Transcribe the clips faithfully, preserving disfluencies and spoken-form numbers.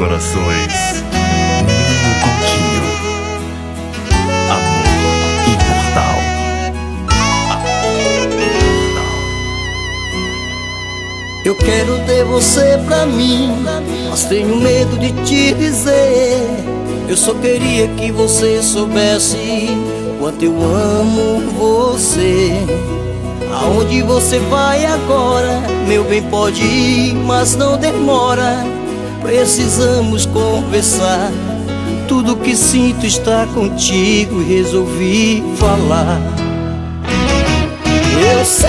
corações. Nino Coutinho. Amor imortal. Amor imortal. Eu quero ter você pra mim, mas tenho medo de te dizer. Eu só queria que você soubesse quanto eu amo você. Aonde você vai agora? Meu bem, pode ir, mas não demora. Precisamos conversar. Tudo que sinto está contigo e resolvi falar. Eu sei,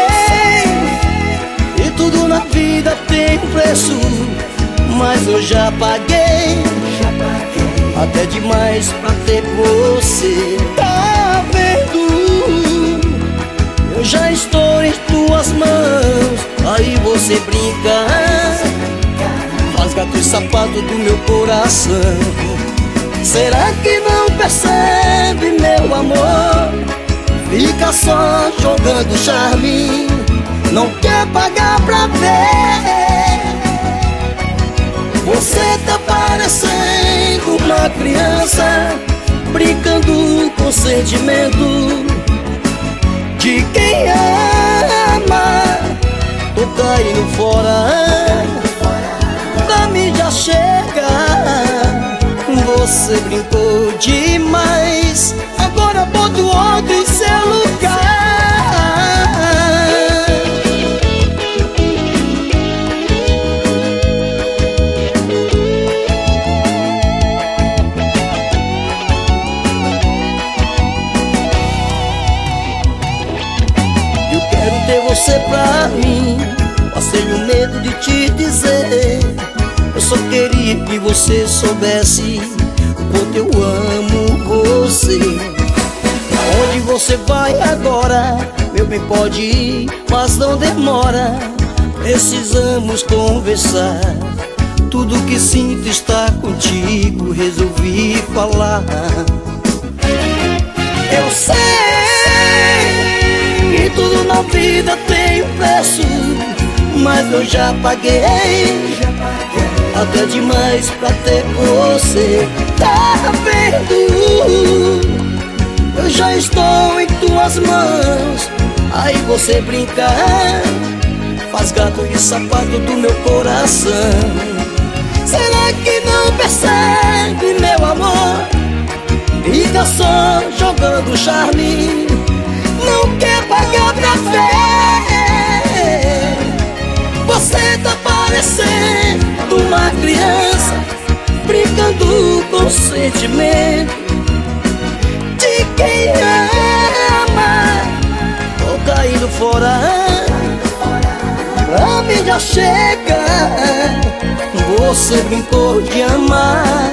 e tudo na vida tem um preço, mas eu já paguei, até demais pra ter você. Tá vendo? Eu já estou em tuas mãos. Aí você brinca, rasga os sapatos do meu coração. Será que não percebe, meu amor? Fica só jogando charme, não quer pagar pra ver. Você tá parecendo uma criança, brincando com sentimento de quem ama. Tô caindo fora da mídia, chega. Você brincou demais, agora bota o outro em seu lugar. Eu quero ter você pra mim, mas tenho medo de te dizer. Eu só queria que você soubesse o quanto eu amo você. Aonde você vai agora? Meu bem, pode ir, mas não demora. Precisamos conversar. Tudo que sinto está contigo, resolvi falar. Eu sei que tudo na vida tem um preço, mas eu já paguei, até demais pra ter você. Tá vendo? Eu já estou em tuas mãos. Aí você brinca, faz gato e sapato do meu coração. Será que não percebe, meu amor? Fica só jogando charme, não quer pagar pra ver. Você tá parecendo uma criança, brincando com sentimento de quem ama. Tô caindo fora, pra mim já chega. Você brincou de amar.